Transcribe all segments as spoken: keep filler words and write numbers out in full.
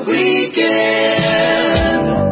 weekend.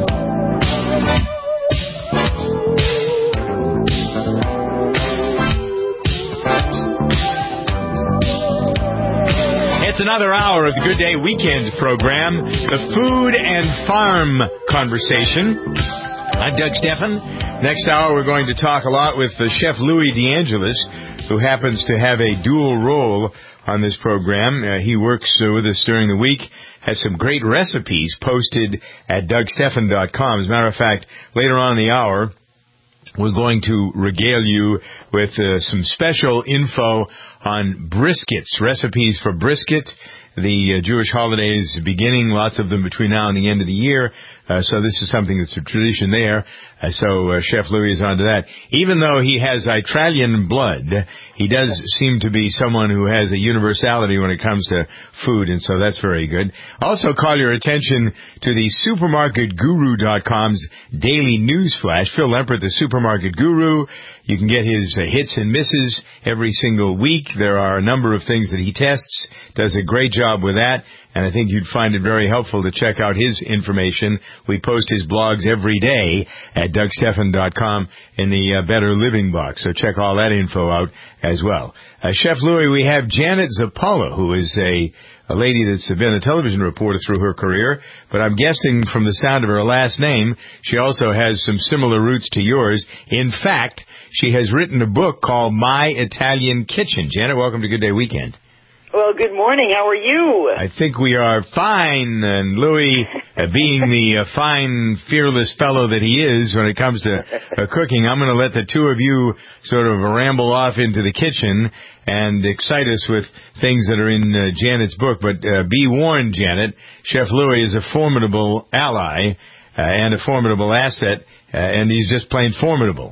It's another hour of the Good Day Weekend program, the Food and Farm Conversation. I'm Doug Stephan. Next hour, we're going to talk a lot with uh, Chef Louis DeAngelis, who happens to have a dual role on this program. Uh, he works uh, with us during the week, has some great recipes posted at Doug Stephan dot com. As a matter of fact, later on in the hour, we're going to regale you with uh, some special info on briskets, recipes for brisket. The uh, Jewish holidays beginning, lots of them between now and the end of the year. Uh, so this is something that's a tradition there. Uh, so uh, Chef Louis is onto that. Even though he has Italian blood, he does seem to be someone who has a universality when it comes to food, and so that's very good. Also call your attention to the Supermarket Guru dot com's daily news flash. Phil Lempert, the Supermarket Guru. You can get his uh, hits and misses every single week. There are a number of things that he tests, does a great job with that, and I think you'd find it very helpful to check out his information. We post his blogs every day at Doug Stephan dot com in the uh, Better Living box, so check all that info out as well. Uh, Chef Louis, we have Janet Zappala, who is a a lady that's been a television reporter through her career, but I'm guessing from the sound of her last name, she also has some similar roots to yours. In fact, she has written a book called My Italian Kitchen. Janet, welcome to Good Day Weekend. Well, good morning. How are you? I think we are fine, and Louis, uh, being the uh, fine, fearless fellow that he is when it comes to uh, cooking, I'm going to let the two of you sort of ramble off into the kitchen and excite us with things that are in uh, Janet's book. But uh, be warned, Janet, Chef Louis is a formidable ally uh, and a formidable asset, uh, and he's just plain formidable.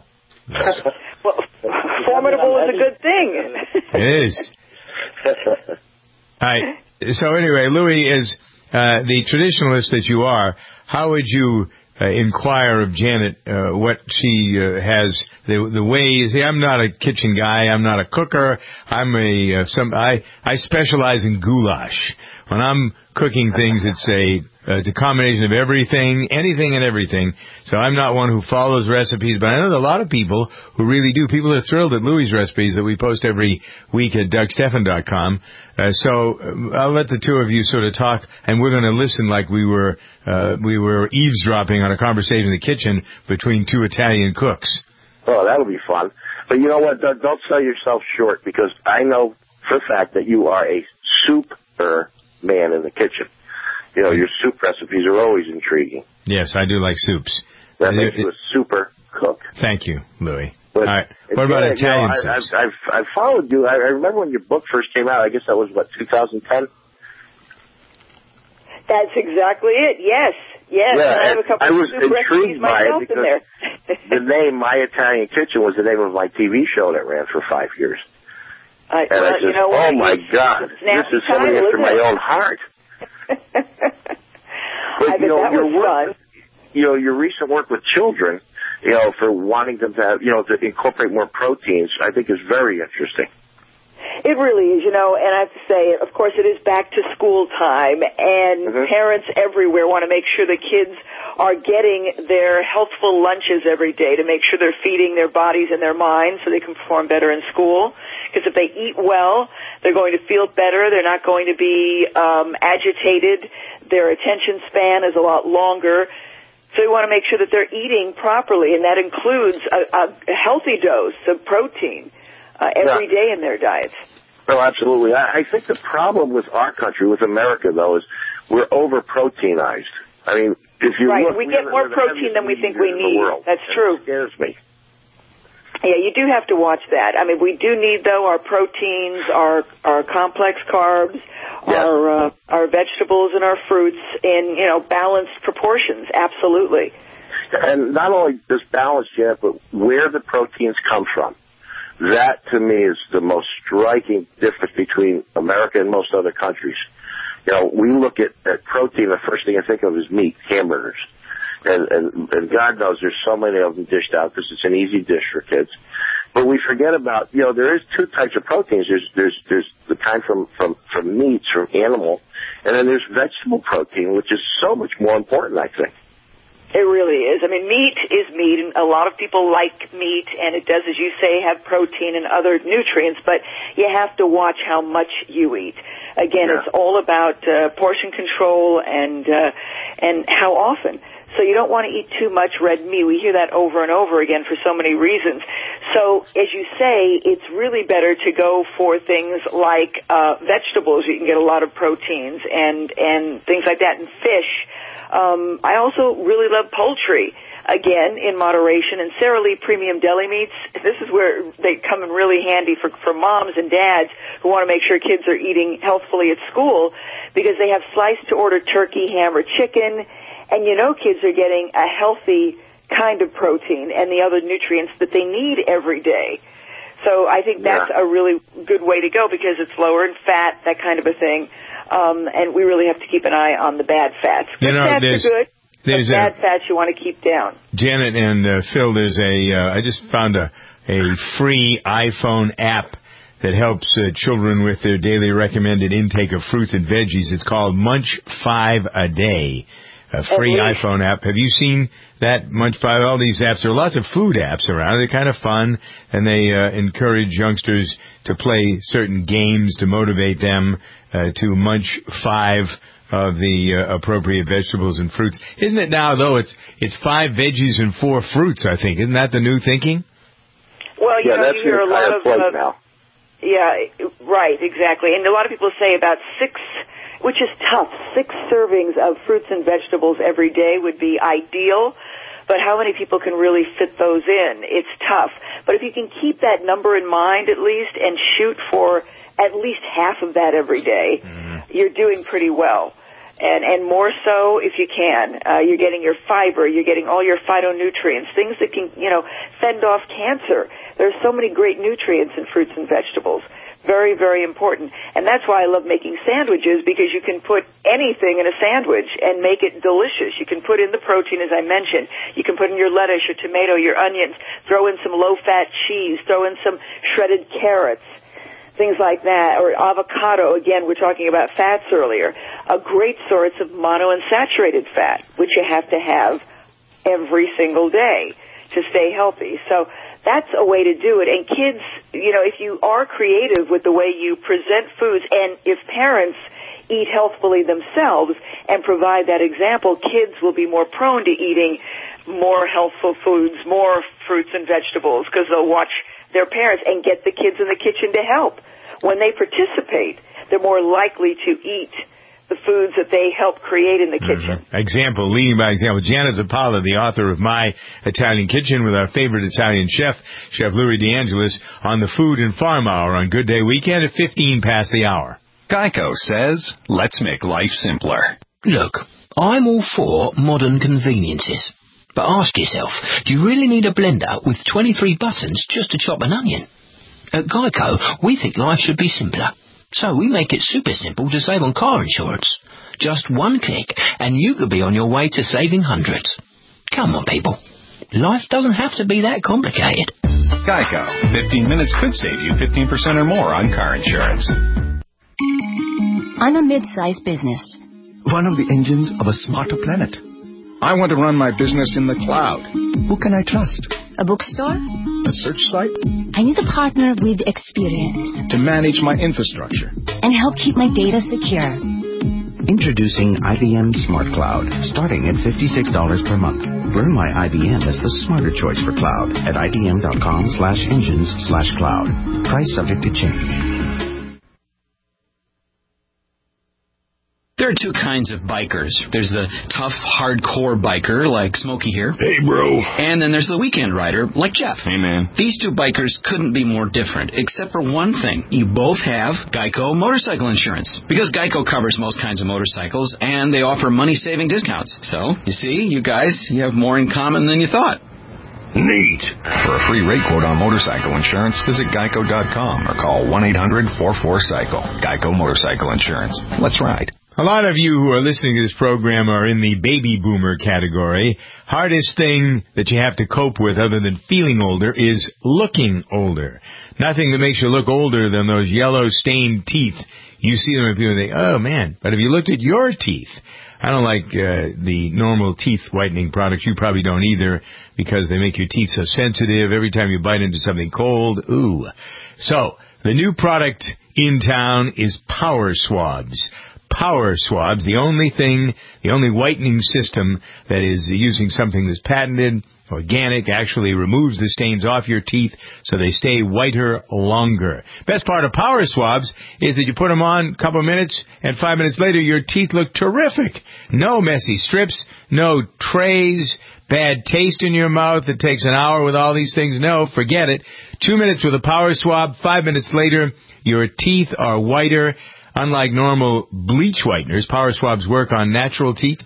Well, formidable is a good thing. It is. All right. So anyway, Louis, as uh, the traditionalist that you are, how would you uh, inquire of Janet uh, what she uh, has, the the ways? I'm not a kitchen guy. I'm not a cooker. I'm a uh, some. I I specialize in goulash. When I'm cooking things, it's a uh, it's a combination of everything, anything and everything. So I'm not one who follows recipes, but I know that a lot of people who really do. People are thrilled at Louis' recipes that we post every week at Doug Stephan dot com. Uh, so uh, I'll let the two of you sort of talk, and we're going to listen like we were uh, we were eavesdropping on a conversation in the kitchen between two Italian cooks. Oh, that'll be fun. But you know what, Doug? Don't sell yourself short, because I know for a fact that you are a super man in the kitchen. You know, your soup recipes are always intriguing. Yes, I do like soups. That makes you a super cook. Thank you, Louis. But all right. What about yeah, Italian you know, I, soups? I've, I've, I've followed you. I, I remember when your book first came out. I guess that was, what, two thousand ten? That's exactly it. Yes. Yes. Yeah, and I have a couple I of was soup recipes intrigued by myself it in there. The name My Italian Kitchen was the name of my T V show that ran for five years. I, and well, I said, you know, oh, my God, this is something after my own heart. But, I you know, bet that your was work, fun. You know, your recent work with children, you know, for wanting them to have, you know, to incorporate more proteins, I think is very interesting. It really is, you know, and I have to say, of course, it is back to school time, and mm-hmm. parents everywhere want to make sure the kids are getting their healthful lunches every day to make sure they're feeding their bodies and their minds so they can perform better in school. Because if they eat well, they're going to feel better. They're not going to be um, agitated. Their attention span is a lot longer. So we want to make sure that they're eating properly, and that includes a, a healthy dose of protein uh, every yeah. day in their diets. Oh, absolutely. I, I think the problem with our country, with America, though, is we're over-proteinized. I mean, if you right, look... we, we get more protein than we think we need. That's true. It scares me. Yeah, you do have to watch that. I mean, we do need, though, our proteins, our our complex carbs, yeah. our uh, our vegetables and our fruits in, you know, balanced proportions. Absolutely. And not only this balance, yet, but where the proteins come from. That, to me, is the most striking difference between America and most other countries. You know, we look at, at protein, the first thing I think of is meat, hamburgers. And, and, and God knows there's so many of them dished out because it's an easy dish for kids. But we forget about, you know, there is two types of proteins. There's there's there's the kind from, from, from meats, from animal, and then there's vegetable protein, which is so much more important, I think. It really is. I mean, meat is meat, and a lot of people like meat, and it does, as you say, have protein and other nutrients, but you have to watch how much you eat. Again, yeah. It's all about uh, portion control and uh, and how often. So you don't want to eat too much red meat. We hear that over and over again for so many reasons. So, as you say, it's really better to go for things like uh, vegetables. You can get a lot of proteins and, and things like that, and fish. Um, I also really love poultry, again, in moderation. And Sara Lee Premium Deli Meats, this is where they come in really handy for, for moms and dads who want to make sure kids are eating healthfully at school, because they have sliced-to-order turkey, ham, or chicken. And you know kids are getting a healthy kind of protein and the other nutrients that they need every day. So I think that's yeah. a really good way to go, because it's lower in fat, that kind of a thing. Um, and we really have to keep an eye on the bad fats. Good you know, fats are good, but bad a, fats you want to keep down. Janet and uh, Phil, there's a, uh, I just found a, a free iPhone app that helps uh, children with their daily recommended intake of fruits and veggies. It's called Munch five a Day. A free iPhone app. Have you seen that? Munch five, all these apps. There are lots of food apps around. They're kind of fun, and they uh, encourage youngsters to play certain games to motivate them uh, to munch five of the uh, appropriate vegetables and fruits. Isn't it now, though, it's it's five veggies and four fruits, I think. Isn't that the new thinking? Well, you yeah, know, that's you hear a lot of... Uh, now. Yeah, right, exactly. And a lot of people say about six... which is tough. Six servings of fruits and vegetables every day would be ideal, but how many people can really fit those in? It's tough. But if you can keep that number in mind at least and shoot for at least half of that every day, mm-hmm. you're doing pretty well. And, and more so if you can. Uh, you're getting your fiber, you're getting all your phytonutrients, things that can, you know, fend off cancer. There's so many great nutrients in fruits and vegetables. Very, very important. And that's why I love making sandwiches, because you can put anything in a sandwich and make it delicious. You can put in the protein, as I mentioned. You can put in your lettuce, your tomato, your onions, throw in some low-fat cheese, throw in some shredded carrots, things like that, or avocado. Again, we're talking about fats earlier. A great source of monounsaturated fat, which you have to have every single day to stay healthy. So that's a way to do it. And kids, you know, if you are creative with the way you present foods, and if parents eat healthfully themselves and provide that example, kids will be more prone to eating more healthful foods, more fruits and vegetables, because they'll watch their parents and get the kids in the kitchen to help. When they participate, they're more likely to eat the foods that they help create in the kitchen. Mm-hmm. Example, leading by example. Janet Zappala, the author of My Italian Kitchen, with our favorite Italian chef, Chef Louis DeAngelis, on the Food and Farm Hour on Good Day Weekend at fifteen past the hour. Geico says, let's make life simpler. Look, I'm all for modern conveniences. But ask yourself, do you really need a blender with twenty-three buttons just to chop an onion? At Geico, we think life should be simpler. So we make it super simple to save on car insurance. Just one click and you could be on your way to saving hundreds. Come on, people. Life doesn't have to be that complicated. Geico. fifteen minutes could save you fifteen percent or more on car insurance. I'm a mid-sized business. One of the engines of a smarter planet. I want to run my business in the cloud. Who can I trust? A bookstore? A search site? I need a partner with experience. To manage my infrastructure. And help keep my data secure. Introducing I B M Smart Cloud, starting at fifty-six dollars per month. Learn why I B M is the smarter choice for cloud at ibm.com slash engines slash cloud. Price subject to change. There are two kinds of bikers. There's the tough, hardcore biker, like Smokey here. Hey, bro. And then there's the weekend rider, like Jeff. Hey, man. These two bikers couldn't be more different, except for one thing. You both have Geico motorcycle insurance. Because Geico covers most kinds of motorcycles, and they offer money-saving discounts. So, you see, you guys, you have more in common than you thought. Neat. For a free rate quote on motorcycle insurance, visit geico dot com or call one eight hundred four four cycle. Geico Motorcycle Insurance. Let's ride. A lot of you who are listening to this program are in the baby boomer category. Hardest thing that you have to cope with other than feeling older is looking older. Nothing that makes you look older than those yellow stained teeth. You see them and people think, oh man, but have you looked at your teeth? I don't like uh, the normal teeth whitening products. You probably don't either because they make your teeth so sensitive. Every time you bite into something cold, ooh. So, the new product in town is Power Swabs. Power Swabs, the only thing, the only whitening system that is using something that's patented, organic, actually removes the stains off your teeth so they stay whiter longer. Best part of Power Swabs is that you put them on a couple of minutes, and five minutes later your teeth look terrific. No messy strips, no trays, bad taste in your mouth that takes an hour with all these things. No, forget it. Two minutes with a Power Swab, five minutes later your teeth are whiter. Unlike normal bleach whiteners, Power Swabs work on natural teeth,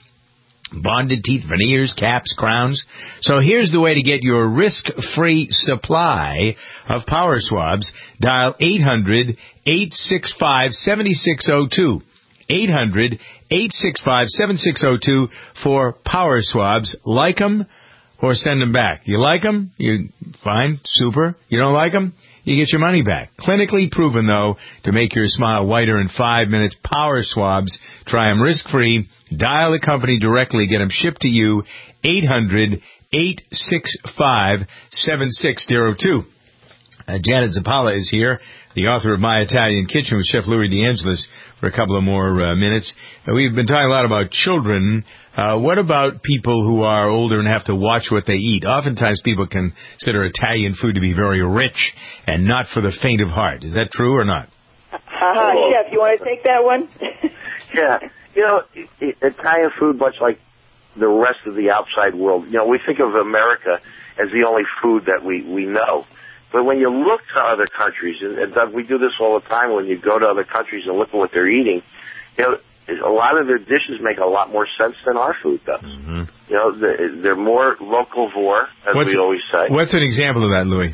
bonded teeth, veneers, caps, crowns. So here's the way to get your risk-free supply of Power Swabs. Dial eight hundred, eight six five, seven six zero two. eight hundred, eight six five, seven six zero two for Power Swabs. Like them or send them back. You like them? You fine, super. You don't like them? You get your money back. Clinically proven, though, to make your smile whiter in five minutes. Power Swabs. Try them risk-free. Dial the company directly. Get them shipped to you. eight hundred, eight six five, seven six zero two. Uh, Janet Zappala is here, the author of My Italian Kitchen with Chef Louis DeAngelis, for a couple of more uh, minutes. Uh, we've been talking a lot about children. Uh, what about people who are older and have to watch what they eat? Oftentimes people consider Italian food to be very rich and not for the faint of heart. Is that true or not? Uh-huh. Chef, you want to take that one? Yeah. You know, Italian food, much like the rest of the outside world, you know, we think of America as the only food that we, we know. But when you look to other countries, and, and Doug, we do this all the time when you go to other countries and look at what they're eating, you know, a lot of their dishes make a lot more sense than our food does. Mm-hmm. You know, they're, they're more locavore, as what's, we always say. What's an example of that, Louis?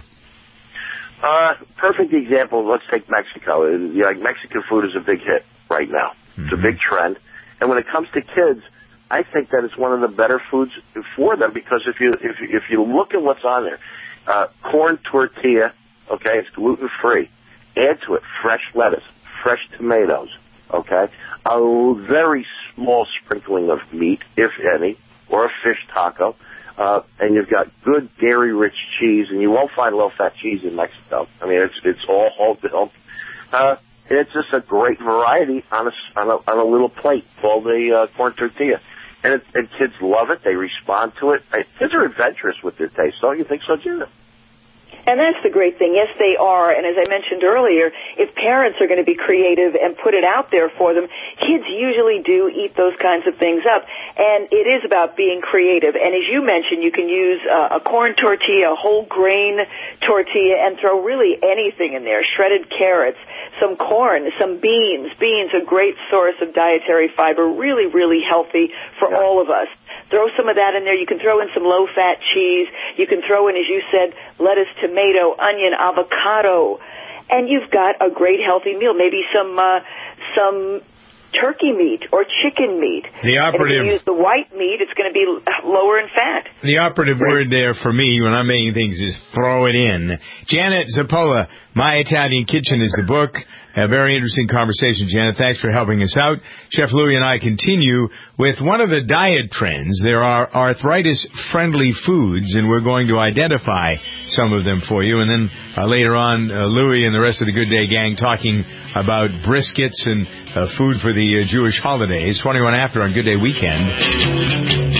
Uh, perfect example, let's take Mexico. You know, like Mexican food is a big hit right now. Mm-hmm. It's a big trend. And when it comes to kids, I think that it's one of the better foods for them because if you if you, if you look at what's on there, uh, corn tortilla, okay, it's gluten-free. Add to it fresh lettuce, fresh tomatoes, okay, a very small sprinkling of meat, if any, or a fish taco, uh, and you've got good dairy-rich cheese, and you won't find low-fat cheese in Mexico. I mean, it's it's all whole milk. Uh, and it's just a great variety on a, on a, on a little plate called a uh, corn tortilla. And, it, and kids love it. They respond to it. Kids are adventurous with their taste. Don't you think so, Gina? And that's the great thing. Yes, they are. And as I mentioned earlier, if parents are going to be creative and put it out there for them, kids usually do eat those kinds of things up. And it is about being creative. And as you mentioned, you can use uh, a corn tortilla, a whole grain tortilla, and throw really anything in there. Shredded carrots, some corn, some beans. Beans, a great source of dietary fiber, really, really healthy for yeah. all of us. Throw some of that in there. You can throw in some low-fat cheese. You can throw in, as you said, lettuce, tomato, onion, avocado. And you've got a great healthy meal. Maybe some uh, some turkey meat or chicken meat. The operative, and if you use the white meat, it's going to be lower in fat. The operative right. word there for me when I'm making things is throw it in. Janet Zappala, My Italian Kitchen is the book. A very interesting conversation, Janet. Thanks for helping us out. Chef Louis and I continue with one of the diet trends. There are arthritis-friendly foods, and we're going to identify some of them for you. And then uh, later on, uh, Louis and the rest of the Good Day gang talking about briskets and uh, food for the uh, Jewish holidays. twenty-one after on Good Day Weekend.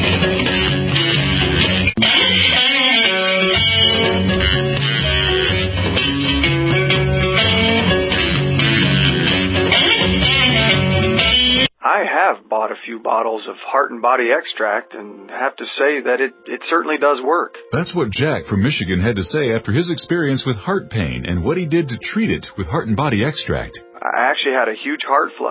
I have bought a few bottles of Heart and Body Extract and have to say that it, it certainly does work. That's what Jack from Michigan had to say after his experience with heart pain and what he did to treat it with Heart and Body Extract. I actually had a huge heart flutter.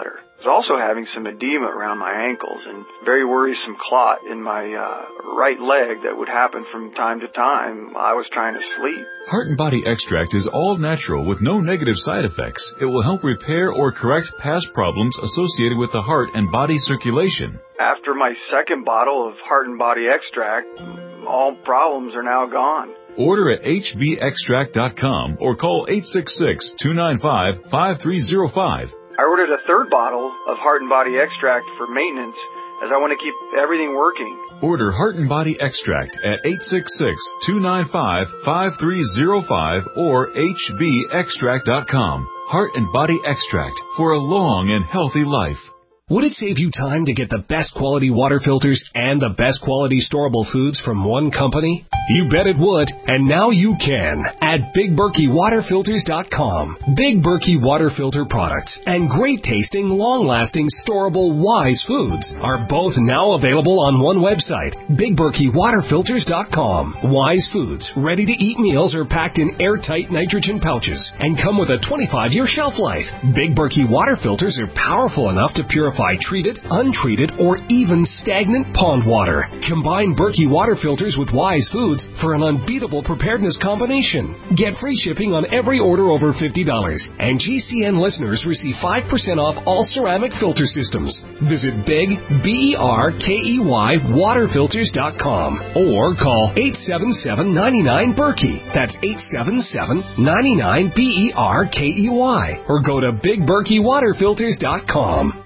was also having some edema around my ankles and very worrisome clot in my uh, right leg that would happen from time to time. I was trying to sleep. Heart and Body Extract is all natural with no negative side effects. It will help repair or correct past problems associated with the heart and body circulation. After my second bottle of Heart and Body Extract, all problems are now gone. Order at H B extract dot com or call eight six six, two nine five, five three zero five. I ordered a third bottle of Heart and Body Extract for maintenance as I want to keep everything working. Order Heart and Body Extract at eight six six, two nine five, five three zero five or H B extract dot com. Heart and Body Extract for a long and healthy life. Would it save you time to get the best quality water filters and the best quality storable foods from one company? You bet it would, and now you can at Big Berkey Water Filters dot com. Big Berkey Water Filter products and great tasting, long-lasting, storable Wise foods are both now available on one website, Big Berkey Water Filters dot com. Wise foods, ready-to-eat meals are packed in airtight nitrogen pouches and come with a twenty-five year shelf life. Big Berkey Water Filters are powerful enough to purify treated, untreated, or even stagnant pond water. Combine Berkey Water Filters with Wise foods for an unbeatable preparedness combination. Get free shipping on every order over fifty dollars, and G C N listeners receive five percent off all ceramic filter systems. Visit Big, B E R K E Y, Water Filters dot com or call eight seven seven, nine nine, Berkey. That's eight seven seven, nine nine, B E R K E Y. Or go to Big Berkey Water Filters dot com.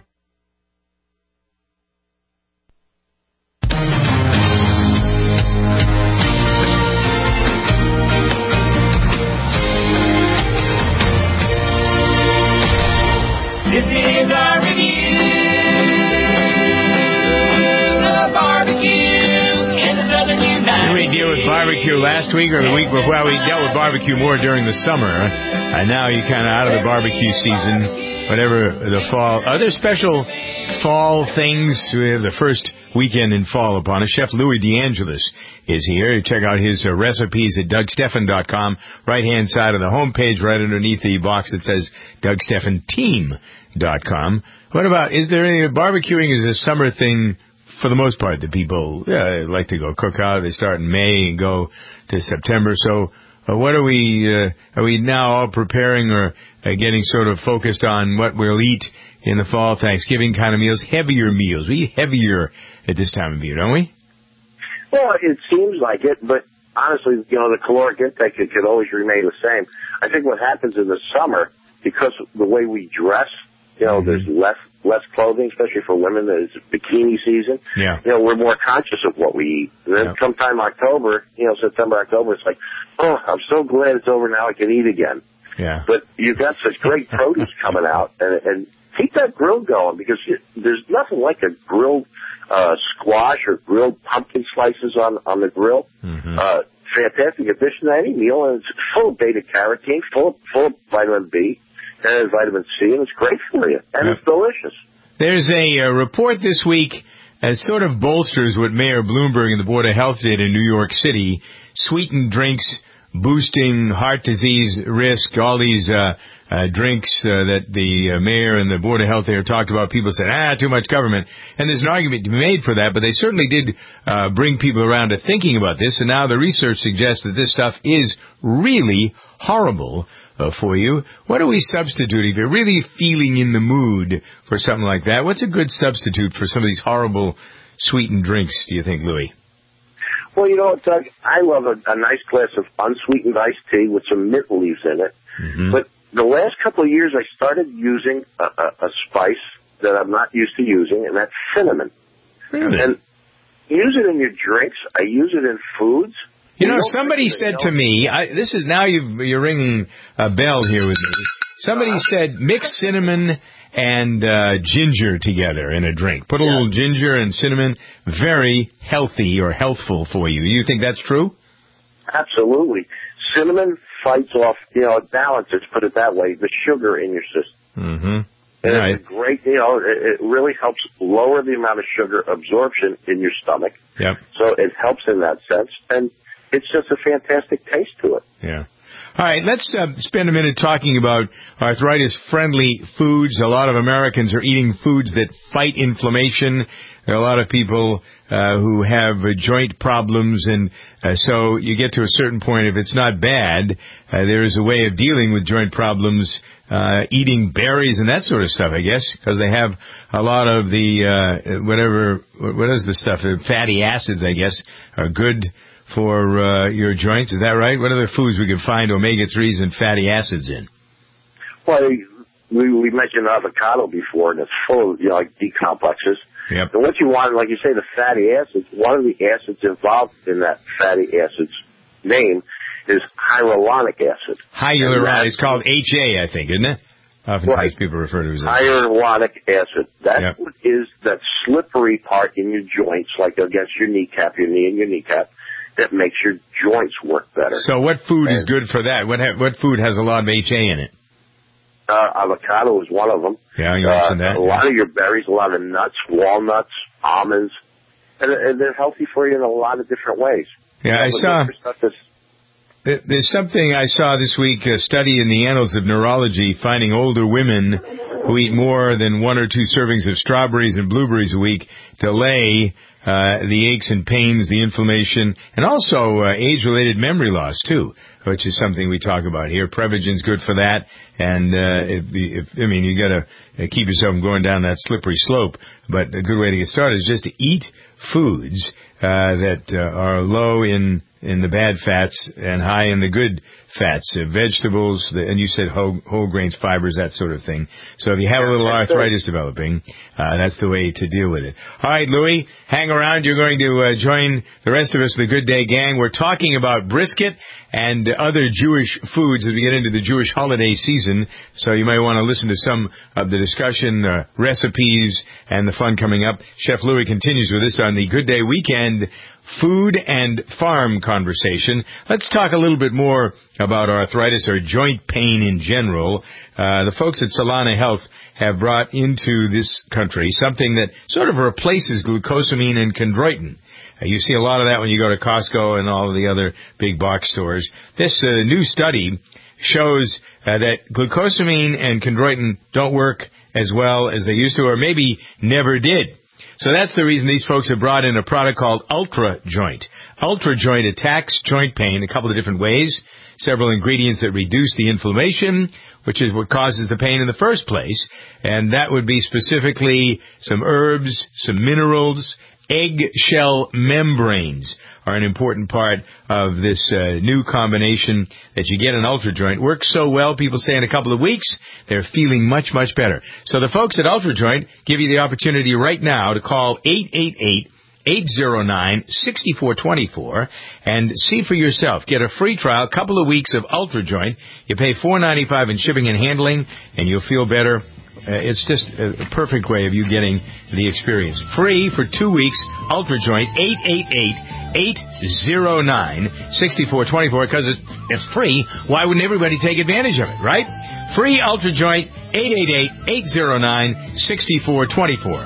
This is our review of barbecue in the Southern United. Did we deal with barbecue last week or the week before? Well, we dealt with barbecue more during the summer, and now you're kind of out of the barbecue season, whatever the fall. Are there special fall things? We have the first weekend in fall upon us. Chef Louis DeAngelis is here. You check out his uh, recipes at Doug Stephan dot com, right-hand side of the homepage, right underneath the box that says Doug Stephan Team dot com. What about, is there any, barbecuing is a summer thing for the most part that people yeah, like to go cook out. They start in May and go to September. So uh, what are we, uh, are we now all preparing or uh, getting sort of focused on what we'll eat in the fall, Thanksgiving kind of meals, heavier meals? We eat heavier at this time of year, don't we? Well, it seems like it, but honestly, you know, the caloric intake could, could always remain the same. I think what happens in the summer, because of the way we dress, you know, mm-hmm. there's less less clothing, especially for women. It's bikini season. Yeah. You know, we're more conscious of what we eat. And then yeah. sometime October, you know, September, October, it's like, oh, I'm so glad it's over now. I can eat again. Yeah. But you've got such great produce coming out, and, and keep that grill going, because you, there's nothing like a grilled uh, squash or grilled pumpkin slices on on the grill. Mm-hmm. Uh, fantastic addition to any meal, and it's full of beta carotene, full of, full of vitamin B and vitamin C, and it's great for you, and yep. it's delicious. There's a, a report this week that sort of bolsters what Mayor Bloomberg and the Board of Health did in New York City. Sweetened drinks boosting heart disease risk, all these uh, uh drinks uh, that the uh, mayor and the Board of Health there talked about. People said, ah, too much government. And there's an argument to be made for that, but they certainly did uh bring people around to thinking about this. And now the research suggests that this stuff is really horrible uh, for you. What are we substituting? If you're really feeling in the mood for something like that, what's a good substitute for some of these horrible sweetened drinks, do you think, Louis? Well, you know what, Doug? I love a, a nice glass of unsweetened iced tea with some mint leaves in it. Mm-hmm. But the last couple of years, I started using a, a, a spice that I'm not used to using, and that's cinnamon. Really? And use it in your drinks. I use it in foods. You, you know, somebody said to me, I, this is now you've, you're ringing a bell here with me. Somebody uh, said mix cinnamon and uh, ginger together in a drink. Put a yeah. little ginger and cinnamon. Very healthy or healthful for you. You think that's true? Absolutely. Cinnamon fights off, you know, it balances, put it that way, the sugar in your system. Mm-hmm. And right. it's a great, you know, it, it really helps lower the amount of sugar absorption in your stomach. Yep. So it helps in that sense. And it's just a fantastic taste to it. Yeah. All right, let's uh, spend a minute talking about arthritis-friendly foods. A lot of Americans are eating foods that fight inflammation. There are a lot of people uh, who have uh, joint problems, and uh, so you get to a certain point, if it's not bad, uh, there is a way of dealing with joint problems, uh, eating berries and that sort of stuff, I guess, because they have a lot of the, uh, whatever, what is the stuff, the fatty acids, I guess, are good for uh, your joints. Is that right? What other foods we can find omega threes and fatty acids in? Well, we, we mentioned avocado before, and it's full of, you know, like D complexes. Yep. And what you want, like you say, the fatty acids, one of the acids involved in that fatty acids name is hyaluronic acid. Hyaluronic. It's called H A, I think, isn't it? Oftentimes right. people refer to it as hyaluronic acid. That yep. is that slippery part in your joints, like against your kneecap, your knee and your kneecap, that makes your joints work better. So what food and, is good for that? What ha- what food has a lot of H A in it? Uh, avocado is one of them. Yeah, you uh, mentioned that. A yeah. lot of your berries, a lot of nuts, walnuts, almonds, and, and they're healthy for you in a lot of different ways. Yeah, I saw. There's something I saw this week, a study in the Annals of Neurology finding older women who eat more than one or two servings of strawberries and blueberries a week delay uh, the aches and pains, the inflammation, and also uh, age-related memory loss, too, which is something we talk about here. Prevagen's good for that, and uh, if, if, I mean, you got to keep yourself from going down that slippery slope, but a good way to get started is just to eat foods uh, that uh, are low in in the bad fats and high in the good fats, uh, vegetables, the, and you said whole, whole grains, fibers, that sort of thing. So if you have a little arthritis developing, uh, that's the way to deal with it. All right, Louis, hang around. You're going to uh, join the rest of us, the Good Day Gang. We're talking about brisket and other Jewish foods as we get into the Jewish holiday season. So you might want to listen to some of the discussion, uh, recipes, and the fun coming up. Chef Louis continues with us on the Good Day Weekend Food and Farm conversation. Let's talk a little bit more about arthritis or joint pain in general. Uh, the folks at Solana Health have brought into this country something that sort of replaces glucosamine and chondroitin. Uh, you see a lot of that when you go to Costco and all of the other big box stores. This uh, new study shows uh, that glucosamine and chondroitin don't work as well as they used to, or maybe never did. So that's the reason these folks have brought in a product called Ultra Joint. Ultra Joint attacks joint pain a couple of different ways. Several ingredients that reduce the inflammation, which is what causes the pain in the first place. And that would be specifically some herbs, some minerals, eggshell membranes are an important part of this uh, new combination that you get in Ultra Joint. Works so well, people say in a couple of weeks, they're feeling much, much better. So the folks at Ultra Joint give you the opportunity right now to call eight eight eight, eight oh nine, six four two four and see for yourself. Get a free trial, couple of weeks of Ultra Joint. You pay four ninety-five in shipping and handling, and you'll feel better. Uh, it's just a perfect way of you getting the experience. Free for two weeks, Ultra Joint, eight eight eight, eight oh nine, six four two four, because it's, it's free. Why wouldn't everybody take advantage of it, right? Free Ultra Joint, eight eight eight, eight oh nine, six four two four.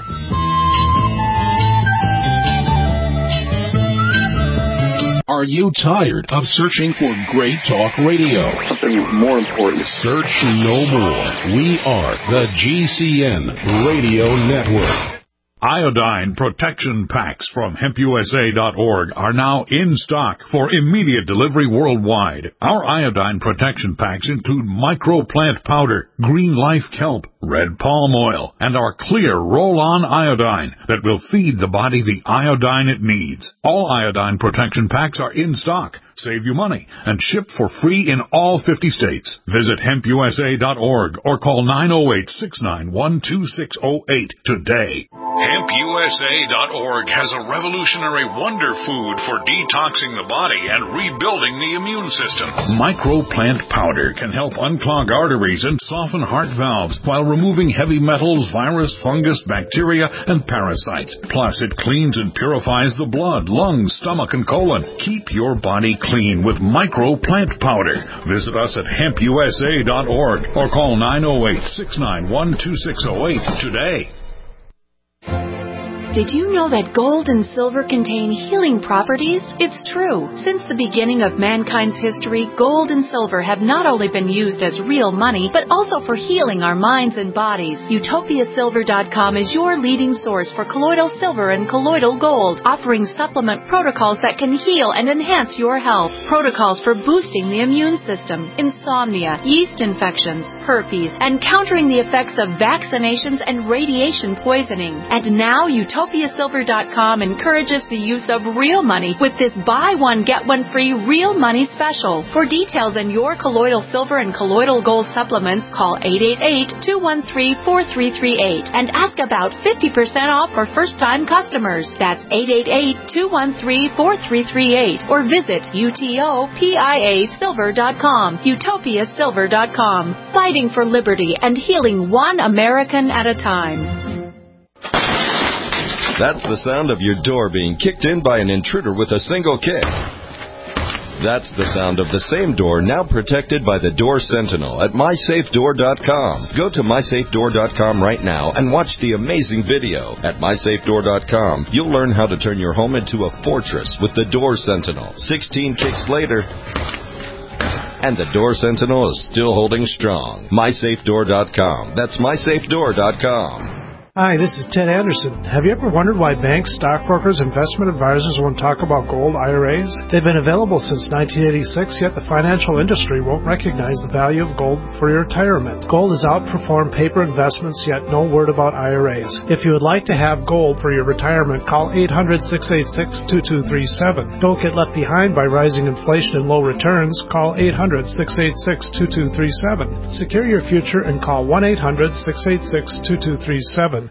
Are you tired of searching for great talk radio? Something more important. Search no more. We are the G C N Radio Network. Iodine protection packs from hemp U S A dot org are now in stock for immediate delivery worldwide. Our iodine protection packs include microplant powder, green life kelp, red palm oil, and our clear roll-on iodine that will feed the body the iodine it needs. All iodine protection packs are in stock. Save you money and ship for free in all fifty states. Visit hemp U S A dot org or call nine oh eight, six nine one, two six oh eight today. hemp U S A dot org has a revolutionary wonder food for detoxing the body and rebuilding the immune system. Microplant powder can help unclog arteries and soften heart valves while removing heavy metals, virus, fungus, bacteria, and parasites. Plus, it cleans and purifies the blood, lungs, stomach, and colon. Keep your body clean with Microplant powder. Visit us at hemp U S A dot org or call nine oh eight, six nine one, two six oh eight today. Did you know that gold and silver contain healing properties? It's true. Since the beginning of mankind's history, gold and silver have not only been used as real money, but also for healing our minds and bodies. Utopia Silver dot com is your leading source for colloidal silver and colloidal gold, offering supplement protocols that can heal and enhance your health. Protocols for boosting the immune system, insomnia, yeast infections, herpes, and countering the effects of vaccinations and radiation poisoning. And now Utopia Silver dot com encourages the use of real money with this buy one, get one free real money special. For details on your colloidal silver and colloidal gold supplements, call eight eight eight, two one three, four three three eight and ask about fifty percent off for first-time customers. That's eight eight eight, two one three, four three three eight or visit Utopia Silver dot com. Utopia Silver dot com. Fighting for liberty and healing one American at a time. That's the sound of your door being kicked in by an intruder with a single kick. That's the sound of the same door now protected by the Door Sentinel at my safe door dot com. Go to my safe door dot com right now and watch the amazing video. At my safe door dot com, you'll learn how to turn your home into a fortress with the Door Sentinel. sixteen kicks later, and the Door Sentinel is still holding strong. my safe door dot com. That's my safe door dot com. Hi, this is Ted Anderson. Have you ever wondered why banks, stockbrokers, investment advisors won't talk about gold I R As? They've been available since nineteen eighty-six, yet the financial industry won't recognize the value of gold for your retirement. Gold has outperformed paper investments, yet no word about I R As. If you would like to have gold for your retirement, call eight hundred, six eight six, two two three seven. Don't get left behind by rising inflation and low returns. Call eight hundred, six eight six, two two three seven. Secure your future and call one eight hundred, six eight six, two two three seven.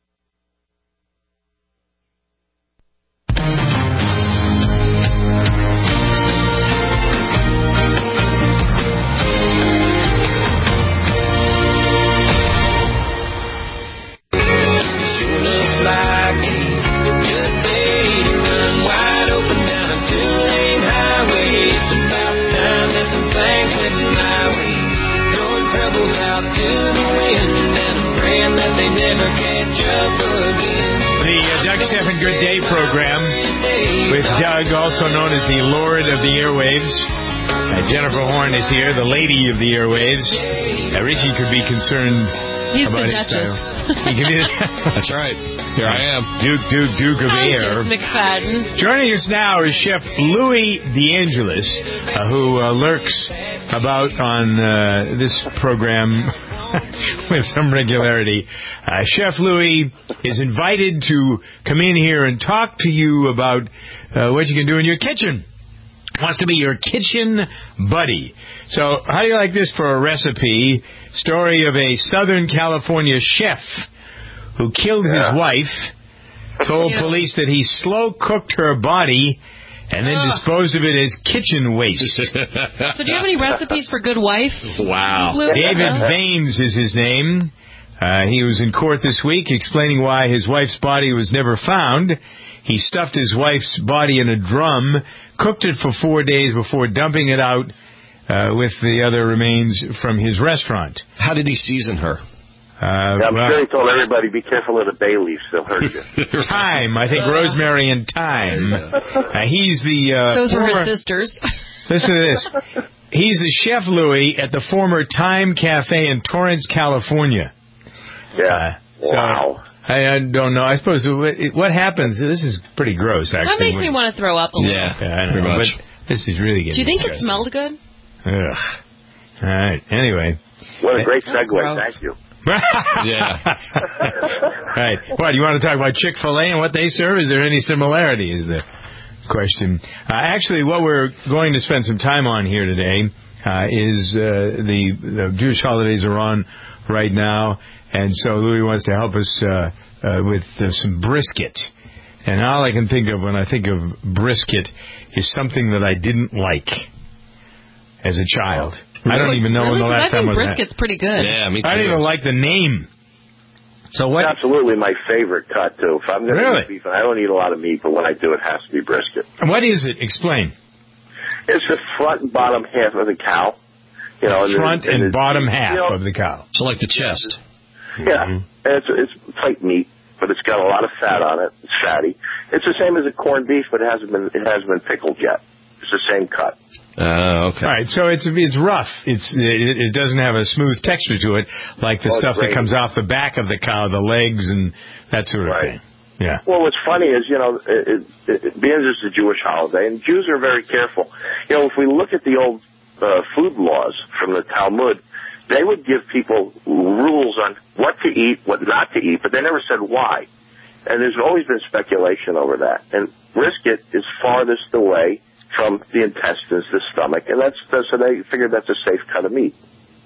Good Day program with Doug, also known as the Lord of the Airwaves. Uh, Jennifer Horn is here, the Lady of the Airwaves. Uh, Richie could be concerned He's about the his Duchess. style. He can be That's right. Here I am. Duke, Duke, Duke of Hi, Air. Duke McFadden. Joining us now is Chef Louis DeAngelis, uh, who uh, lurks about on uh, this program with some regularity. Uh, Chef Louis is invited to come in here and talk to you about uh, what you can do in your kitchen. Wants to be your kitchen buddy. So how do you like this for a recipe? Story of a Southern California chef who killed yeah. his wife, told yeah. police that he slow-cooked her body, and then uh. disposed of it as kitchen waste. So do you have any recipes for good wife? Wow. David Baines is his name. Uh, he was in court this week explaining why his wife's body was never found. He stuffed his wife's body in a drum, cooked it for four days before dumping it out uh, with the other remains from his restaurant. How did he season her? Uh, yeah, I'm well, sure he told everybody, be careful of the bay leaves, they'll hurt you. Thyme, I think rosemary and thyme. Uh, he's the... Uh, Those former, were his sisters. Listen to this. He's the Chef Louis at the former Thyme Cafe in Torrance, California. Yeah. Uh, so wow. I, I don't know. I suppose what, what happens... This is pretty gross, actually. That makes me want to throw up a little. Yeah, yeah I know, pretty much. But this is really getting Do you think disgusting. it smelled good? Ugh. All right. Anyway. What a great That's segue. gross. Thank you. Yeah. Right. What, you want to talk about Chick-fil-A and what they serve? Is there any similarity is the question. Uh, actually, what we're going to spend some time on here today uh, is uh, the, the Jewish holidays are on right now, and so Louis wants to help us uh, uh, with uh, some brisket. And all I can think of when I think of brisket is something that I didn't like as a child. I don't even know really? when the last I think time was brisket's that. pretty good. Yeah, me too. I don't even like the name. So what? It's absolutely my favorite cut, too. If I'm going to really? eat beef, and I don't eat a lot of meat, but when I do, it has to be brisket. And what is it? Explain. It's the front and bottom half of the cow. You know, front and, and, and bottom half you know, So of the cow. like the chest. Yeah, mm-hmm. and it's, it's like meat. but it's got a lot of fat on it. It's fatty. It's the same as a corned beef, but it hasn't been it hasn't been pickled yet. It's the same cut. Uh, okay. All right, so it's it's rough. It's it, it doesn't have a smooth texture to it like the oh, stuff that comes off the back of the cow, the legs and that sort of right. thing. Yeah. Well, what's funny is, you know, it, it, it, being it's a Jewish holiday, and Jews are very careful. You know, if we look at the old uh, food laws from the Talmud, they would give people rules on what to eat, what not to eat, but they never said why. And there's always been speculation over that. And brisket is farthest away from the intestines, the stomach, and that's, that's so they figured that's a safe cut of meat.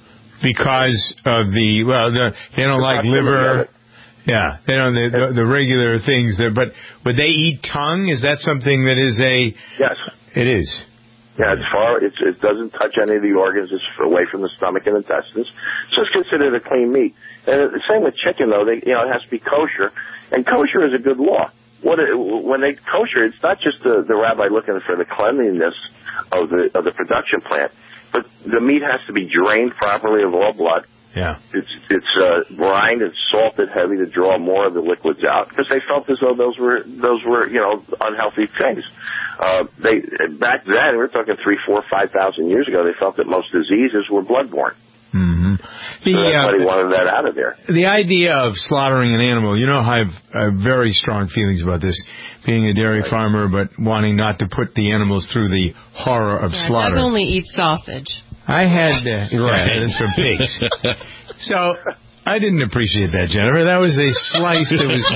Because of the, well, the, they don't like liver. Yeah, they don't, the, the, the regular things there. But would they eat tongue? Is that something that is a... Yes. It is. Yeah, it's far, it's, it doesn't touch any of the organs. It's away from the stomach and intestines. So it's considered a clean meat. And the same with chicken, though. They, you know, it has to be kosher. And kosher is a good law. What it, when they kosher, it's not just the, the rabbi looking for the cleanliness of the of the production plant, but the meat has to be drained properly of all blood. Yeah, it's it's uh, brined and salted heavy to draw more of the liquids out because they felt as though those were those were you know unhealthy things. Uh, they back then we were talking three, four, five thousand years ago. They felt that most diseases were bloodborne. Mm-hmm. The, so that's uh, why they wanted that out of there. The idea of slaughtering an animal, you know, I have, I have very strong feelings about this, being a dairy right. farmer, but wanting not to put the animals through the horror of yeah, slaughter. Doug only eats sausage. I had, uh, right, that's from pigs. So, I didn't appreciate that, Jennifer. That was a slice that was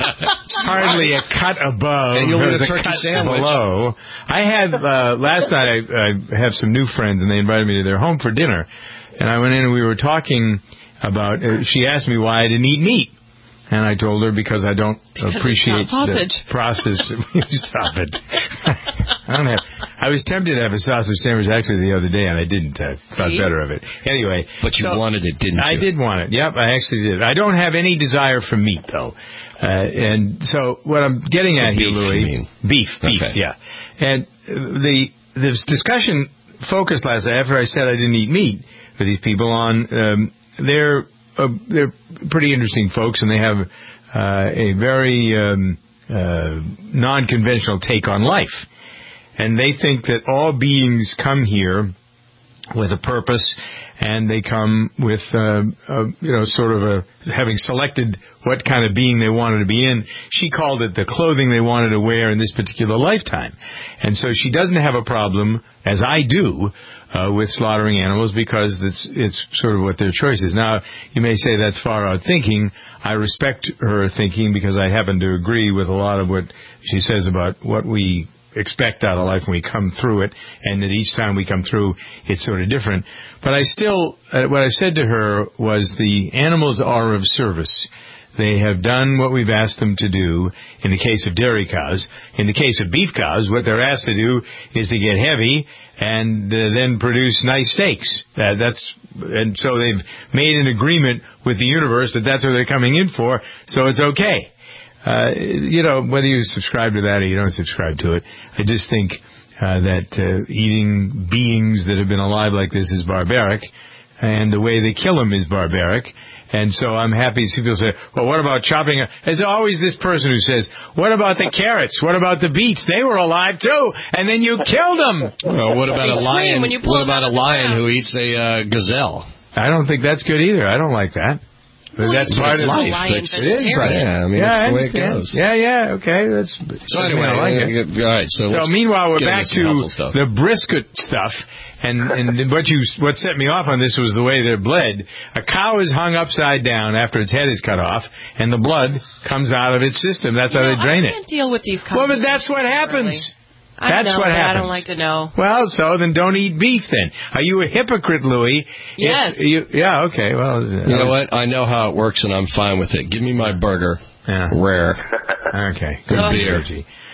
hardly a cut above. And you'll eat a turkey cut sandwich. Below. I had, uh, last night I, I have some new friends and they invited me to their home for dinner. And I went in and we were talking about, uh, she asked me why I didn't eat meat. And I told her because I don't because appreciate it's not sausage. the process. Stop it. I don't have, I was tempted to have a sausage sandwich actually the other day and I didn't. I thought better of it. Anyway. But you so, wanted it, didn't you? I did want it. Yep, I actually did. I don't have any desire for meat though. Uh, and so what I'm getting at beef, here, Louis. Beef, beef, okay. yeah. And the, this discussion focused last night after I said I didn't eat meat for these people on, um, they're, uh, they're pretty interesting folks and they have, uh, a very, um, uh, non-conventional take on life. And they think that all beings come here with a purpose and they come with, uh, uh, you know, sort of a, having selected what kind of being they wanted to be in. She called it the clothing they wanted to wear in this particular lifetime. And so she doesn't have a problem, as I do, uh, with slaughtering animals because it's, it's sort of what their choice is. Now, you may say that's far out thinking. I respect her thinking because I happen to agree with a lot of what she says about what we expect out of life when we come through it, and that each time we come through, it's sort of different. But I still, uh, what I said to her was the animals are of service. They have done what we've asked them to do in the case of dairy cows. In the case of beef cows, what they're asked to do is to get heavy and uh, then produce nice steaks. Uh, that's and so they've made an agreement with the universe that that's what they're coming in for, so it's okay. Uh, you know, whether you subscribe to that or you don't subscribe to it, I just think uh, that uh, eating beings that have been alive like this is barbaric, and the way they kill them is barbaric. And so I'm happy to see people say, well, what about chopping? There's always this person who says, what about the carrots? What about the beets? They were alive, too, and then you killed them. Well, what about a lion? What about a lion who eats a uh, gazelle? I don't think that's good either. I don't like that. Well, that's part of life. It's, it is right. Yeah, I mean, yeah, that's the way it goes. Yeah, yeah, okay. That's so anyway. I like it. All right. So, so meanwhile, we're back to the brisket stuff, and and what you what set me off on this was the way they're bled. A cow is hung upside down after its head is cut off, and the blood comes out of its system. That's you how know, they drain I can't it. deal with these. Well, but that's what happens. Really. That's I know, what happens. I don't like to know. Well, so then don't eat beef then. Are you a hypocrite, Louis? Yes. You, yeah, okay. Well, you know was, what? I know how it works, and I'm fine with it. Give me my burger. Yeah. Rare. Okay. Good oh. beer.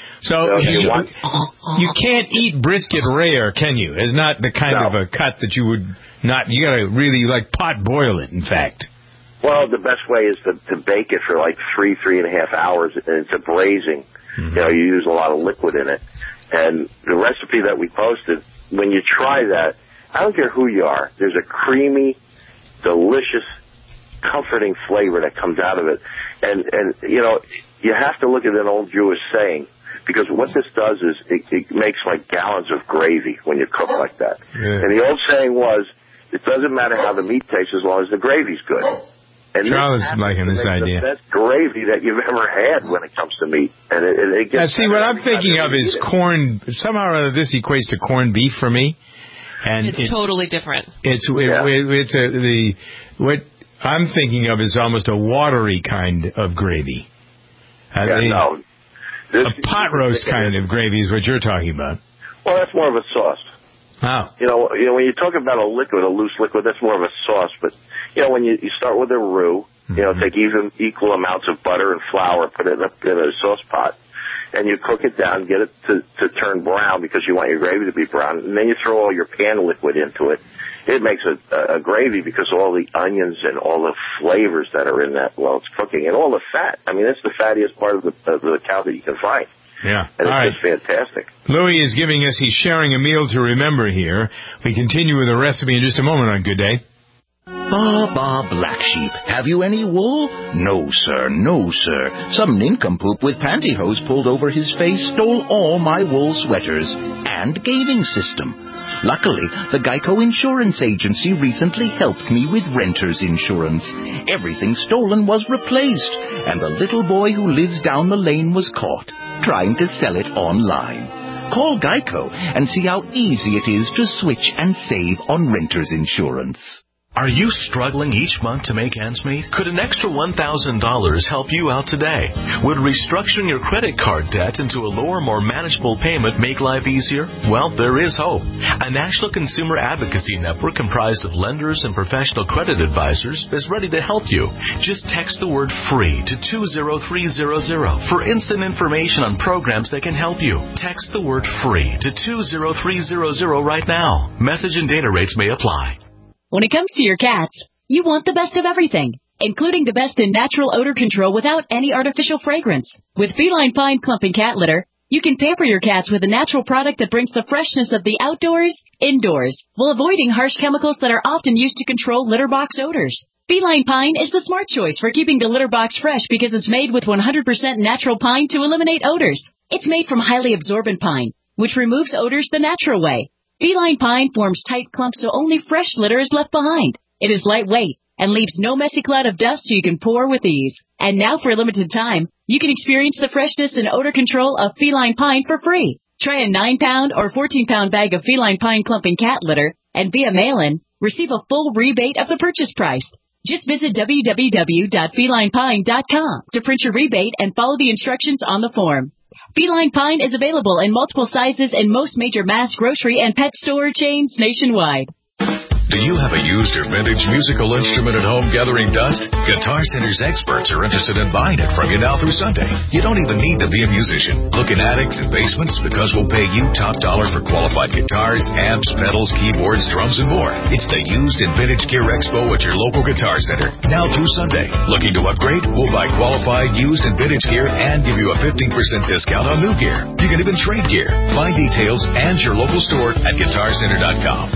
So okay, you, you can't eat brisket rare, can you? It's not the kind no. of a cut that you would not. You got to really like pot boil it. In fact. Well, the best way is to, to bake it for like three, three and a half hours, and it's a braising. Mm-hmm. You know, you use a lot of liquid in it. And the recipe that we posted, when you try that, I don't care who you are, there's a creamy, delicious comforting flavor that comes out of it. And, and you know, you have to look at an old Jewish saying, because what this does is it, it makes like gallons of gravy when you cook like that. Yeah. And the old saying was, it doesn't matter how the meat tastes as long as the gravy's good. And Charles is liking this idea. The best gravy that you've ever had when it comes to meat. And it, it, it gets now, see, what I'm thinking of is corn. Somehow or other, this equates to corned beef for me. And it's it, totally different. It's it, yeah. it, it's a, the what I'm thinking of is almost a watery kind of gravy. Yeah, I mean, no. This, a pot roast kind of gravy is what you're talking about. Well, that's more of a sauce. Oh. You know, you know, when you talk about a liquid, a loose liquid, that's more of a sauce. But, you know, when you, you start with a roux, mm-hmm. you know, take even equal amounts of butter and flour, put it in a, in a sauce pot, and you cook it down, get it to, to turn brown because you want your gravy to be brown, and then you throw all your pan liquid into it. It makes a, a gravy because all the onions and all the flavors that are in that while it's cooking, and all the fat. I mean, it's the fattiest part of the, of the cow that you can find. Yeah. And it's all just right. fantastic. Louis is giving us, he's sharing a meal to remember here. We continue with the recipe in just a moment on Good Day. Bah, bah, black sheep. Have you any wool? No, sir, no, sir. Some nincompoop with pantyhose pulled over his face stole all my wool sweaters and gaving system. Luckily, the Geico Insurance Agency recently helped me with renter's insurance. Everything stolen was replaced, and the little boy who lives down the lane was caught trying to sell it online. Call Geico and see how easy it is to switch and save on renter's insurance. Are you struggling each month to make ends meet? Could an extra one thousand dollars help you out today? Would restructuring your credit card debt into a lower, more manageable payment make life easier? Well, there is hope. A national consumer advocacy network comprised of lenders and professional credit advisors is ready to help you. Just text the word FREE to two zero three zero zero for instant information on programs that can help you. Text the word FREE to two zero three zero zero right now. Message and data rates may apply. When it comes to your cats, you want the best of everything, including the best in natural odor control without any artificial fragrance. With Feline Pine Clumping Cat Litter, you can pamper your cats with a natural product that brings the freshness of the outdoors indoors, while avoiding harsh chemicals that are often used to control litter box odors. Feline Pine is the smart choice for keeping the litter box fresh because it's made with one hundred percent natural pine to eliminate odors. It's made from highly absorbent pine, which removes odors the natural way. Feline Pine forms tight clumps so only fresh litter is left behind. It is lightweight and leaves no messy cloud of dust so you can pour with ease. And now for a limited time, you can experience the freshness and odor control of Feline Pine for free. Try a nine pound or fourteen pound bag of Feline Pine Clumping Cat Litter and via mail-in, receive a full rebate of the purchase price. Just visit w w w dot feline pine dot com to print your rebate and follow the instructions on the form. Feline Pine is available in multiple sizes in most major mass grocery and pet store chains nationwide. Do you have a used or vintage musical instrument at home gathering dust? Guitar Center's experts are interested in buying it from you now through Sunday. You don't even need to be a musician. Look in attics and basements because we'll pay you top dollar for qualified guitars, amps, pedals, keyboards, drums, and more. It's the Used and Vintage Gear Expo at your local Guitar Center. Now through Sunday. Looking to upgrade? We'll buy qualified used and vintage gear and give you a fifteen percent discount on new gear. You can even trade gear. Find details and your local store at guitar center dot com.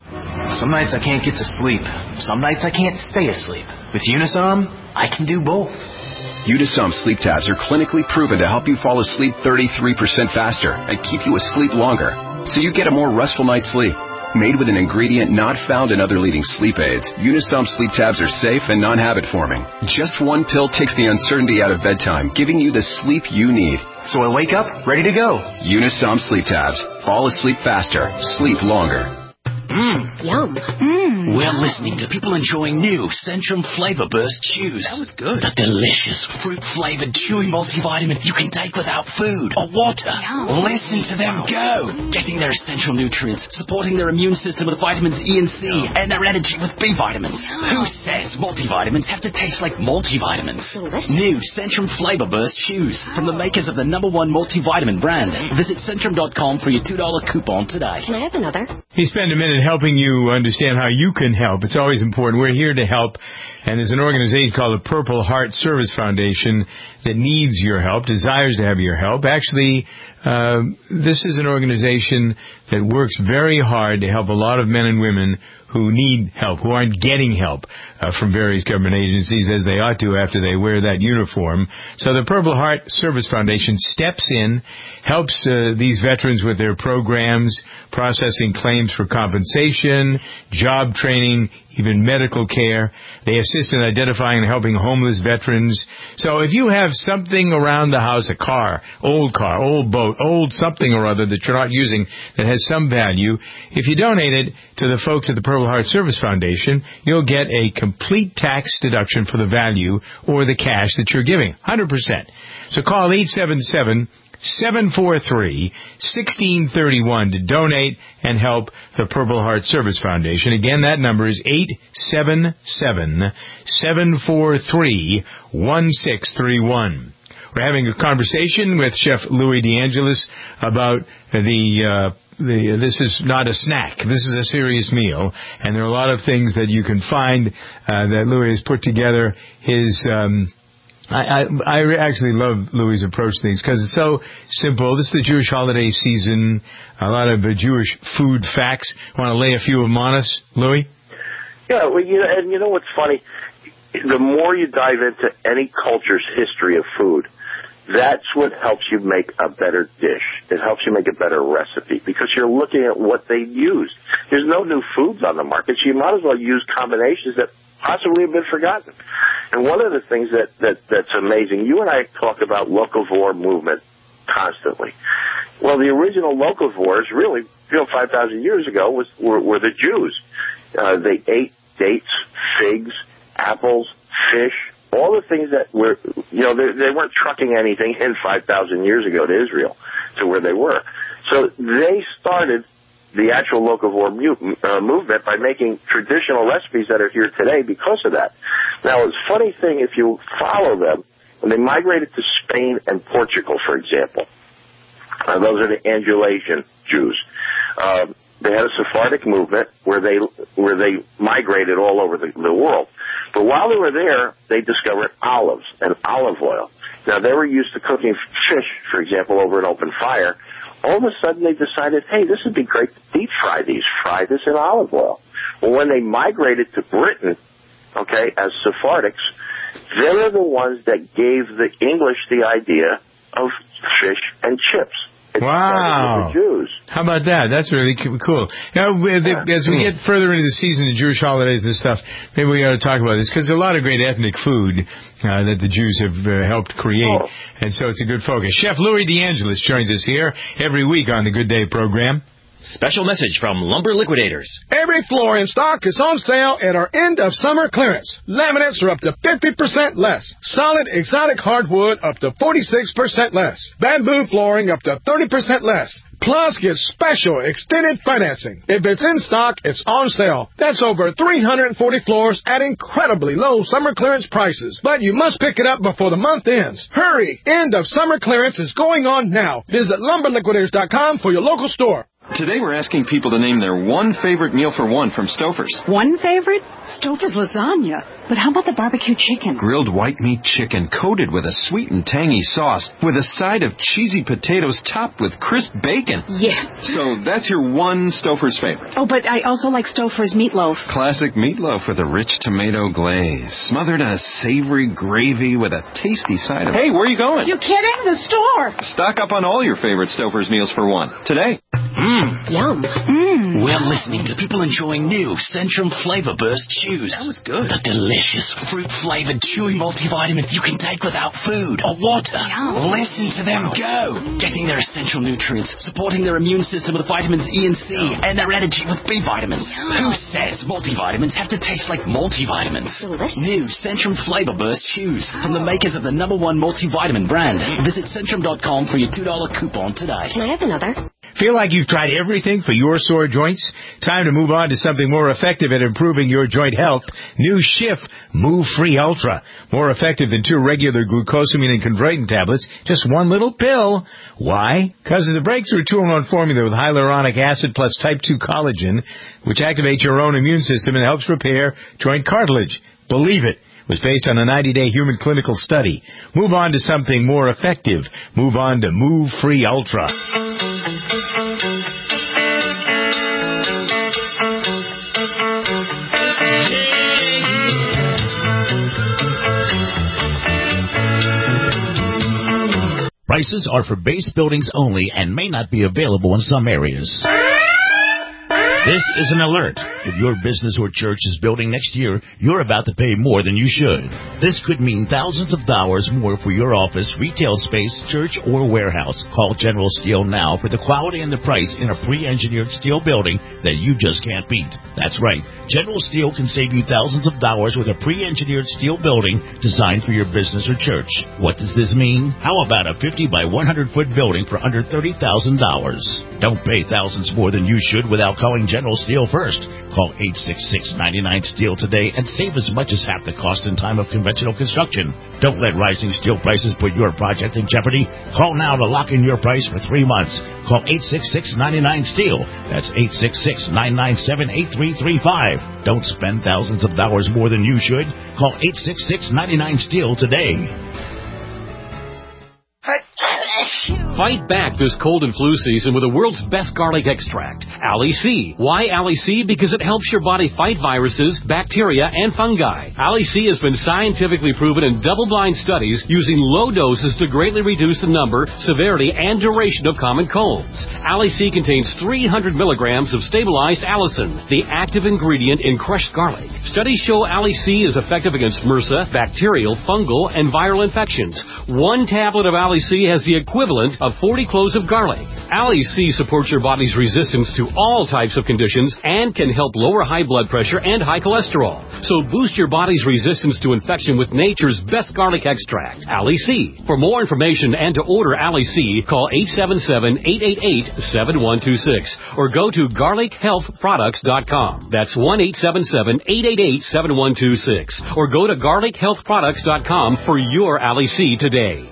Some nights I can't get to sleep. Some nights I can't stay asleep. With Unisom, I can do both. Unisom sleep tabs are clinically proven to help you fall asleep thirty-three percent faster and keep you asleep longer, so you get a more restful night's sleep. Made with an ingredient not found in other leading sleep aids, Unisom sleep tabs are safe and non-habit forming. Just one pill takes the uncertainty out of bedtime, giving you the sleep you need. So I wake up ready to go. Unisom sleep tabs. Fall asleep faster. Sleep longer. Mmm, yum. Mmm. We're listening to people enjoying new Centrum Flavor Burst Chews. That was good. The delicious fruit-flavored chewy multivitamin you can take without food or water. Yum. Listen to them go. Getting their essential nutrients, supporting their immune system with vitamins E and C, and their energy with B vitamins. Yum. Who says multivitamins have to taste like multivitamins? Delicious. New Centrum Flavor Burst Chews from the makers of the number one multivitamin brand. Visit Centrum dot com for your two dollar coupon today. Can I have another? He spent a minute helping you understand how you can help. It's always important. We're here to help, and there's an organization called the Purple Heart Service Foundation that needs your help, desires to have your help. Actually, uh, this is an organization that works very hard to help a lot of men and women who need help, who aren't getting help uh, from various government agencies as they ought to after they wear that uniform. So the Purple Heart Service Foundation steps in, helps uh, these veterans with their programs, processing claims for compensation, job training, even medical care. They assist in identifying and helping homeless veterans. So if you have something around the house, a car, old car, old boat, old something or other that you're not using that has some value, if you donate it to the folks at the Purple Heart Service Foundation, you'll get a complete tax deduction for the value or the cash that you're giving, one hundred percent. So call eight seven seven, seven four three, one six three one to donate and help the Purple Heart Service Foundation. Again, that number is eight seven seven, seven four three, one six three one. We're having a conversation with Chef Louis DeAngelis about the uh The, this is not a snack. This is a serious meal, and there are a lot of things that you can find uh, that Louis has put together. His, um, I, I, I actually love Louis' approach to things because it's so simple. This is the Jewish holiday season. A lot of uh, Jewish food facts. Want to lay a few of them on us, Louis? Yeah, well, you know, and you know what's funny? The more you dive into any culture's history of food, that's what helps you make a better dish. It helps you make a better recipe because you're looking at what they used. There's no new foods on the market, so you might as well use combinations that possibly have been forgotten. And one of the things that, that that's amazing, you and I talk about locavore movement constantly. Well, the original locavores really, you know, five thousand years ago was were, were the Jews. Uh, they ate dates, figs, apples, fish, all the things that were, you know, they, they weren't trucking anything in five thousand years ago to Israel, to where they were. So they started the actual locavore mu- uh, movement by making traditional recipes that are here today because of that. Now, it's a funny thing, if you follow them, when they migrated to Spain and Portugal, for example, uh, those are the Andalusian Jews. Um, They had a Sephardic movement where they where they migrated all over the, the world. But while they were there, they discovered olives and olive oil. Now, they were used to cooking fish, for example, over an open fire. All of a sudden, they decided, hey, this would be great to deep fry these, fry this in olive oil. Well, when they migrated to Britain, okay, as Sephardics, they were the ones that gave the English the idea of fish and chips. It wow. Jews. How about that? That's really cool. Now, as we get further into the season of Jewish holidays and stuff, maybe we ought to talk about this, because there's a lot of great ethnic food uh, that the Jews have uh, helped create, oh. and so it's a good focus. Chef Louis DeAngelis joins us here every week on the Good Day program. Special message from Lumber Liquidators. Every floor in stock is on sale at our end of summer clearance. Laminates are up to fifty percent less. Solid exotic hardwood up to forty-six percent less. Bamboo flooring up to thirty percent less. Plus, get special extended financing. If it's in stock, it's on sale. That's over three hundred forty floors at incredibly low summer clearance prices. But you must pick it up before the month ends. Hurry! End of summer clearance is going on now. Visit lumber liquidators dot com for your local store. Today we're asking people to name their one favorite meal for one from Stouffer's. One favorite? Stouffer's lasagna. But how about the barbecue chicken? Grilled white meat chicken coated with a sweet and tangy sauce with a side of cheesy potatoes topped with crisp bacon. Yes. So that's your one Stouffer's favorite. Oh, but I also like Stouffer's meatloaf. Classic meatloaf with a rich tomato glaze, smothered in a savory gravy with a tasty side of... Hey, where are you going? You kidding? The store. Stock up on all your favorite Stouffer's meals for one today. Mmm. Yum. Mmm. We're listening to people enjoying new Centrum Flavor Burst Chews. That was good. The delicious fruit-flavored chewy multivitamin you can take without food or water. Yum. Listen to them go. Getting their essential nutrients, supporting their immune system with vitamins E and C, and their energy with B vitamins. Yum. Who says multivitamins have to taste like multivitamins? Delicious. New Centrum Flavor Burst Chews from the makers of the number one multivitamin brand. Visit Centrum dot com for your two dollar coupon today. Can I have another? Feel like you've tried everything for your sore joints? Time to move on to something more effective at improving your joint health. New Schiff Move Free Ultra. More effective than two regular glucosamine and chondroitin tablets. Just one little pill. Why? Because of the breakthrough two in one formula with hyaluronic acid plus type two collagen, which activates your own immune system and helps repair joint cartilage. Believe it. Was based on a ninety-day human clinical study. Move on to something more effective. Move on to Move Free Ultra. Prices are for base buildings only and may not be available in some areas. This is an alert. If your business or church is building next year, you're about to pay more than you should. This could mean thousands of dollars more for your office, retail space, church, or warehouse. Call General Steel now for the quality and the price in a pre-engineered steel building that you just can't beat. That's right. General Steel can save you thousands of dollars with a pre-engineered steel building designed for your business or church. What does this mean? How about a fifty by one hundred foot building for under thirty thousand dollars? Don't pay thousands more than you should without calling General Steel first. Call eight six six, nine nine, STEEL today and save as much as half the cost in time of conventional construction. Don't let rising steel prices put your project in jeopardy. Call now to lock in your price for three months. Call eight six six, nine nine, STEEL. That's eight six six, nine nine seven, eight three three five. Don't spend thousands of dollars more than you should. Call eight six six, nine nine, STEEL today. Fight back this cold and flu season with the world's best garlic extract, Ali C. Why Ali C? Because it helps your body fight viruses, bacteria, and fungi. Ali C has been scientifically proven in double-blind studies using low doses to greatly reduce the number, severity, and duration of common colds. Ali C contains three hundred milligrams of stabilized allicin, the active ingredient in crushed garlic. Studies show Ali C is effective against MRSA, bacterial, fungal, and viral infections. One tablet of Ali C has the equivalent of forty cloves of garlic. Ali C supports your body's resistance to all types of conditions and can help lower high blood pressure and high cholesterol. So boost your body's resistance to infection with nature's best garlic extract, Ali C. For more information and to order Ali C, call eight seven seven, eight eight eight, seven one two six or go to garlic health products dot com. That's one eight seven seven, eight eight eight, seven one two six or go to garlic health products dot com for your Ali C today.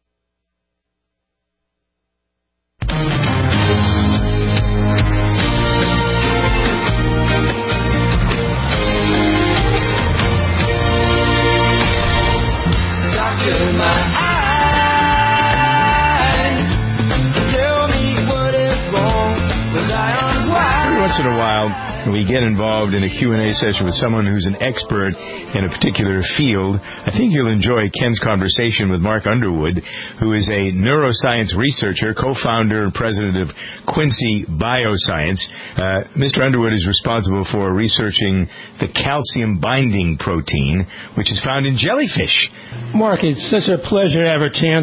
Once in a while, we get involved in a Q and A session with someone who's an expert in a particular field. I think you'll enjoy Ken's conversation with Mark Underwood, who is a neuroscience researcher, co-founder and president of Quincy Bioscience. Uh, Mister Underwood is responsible for researching the calcium-binding protein, which is found in jellyfish. Mark, it's such a pleasure to have a chance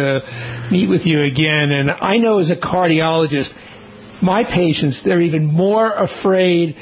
to meet with you again. And I know as a cardiologist, my patients, they're even more afraid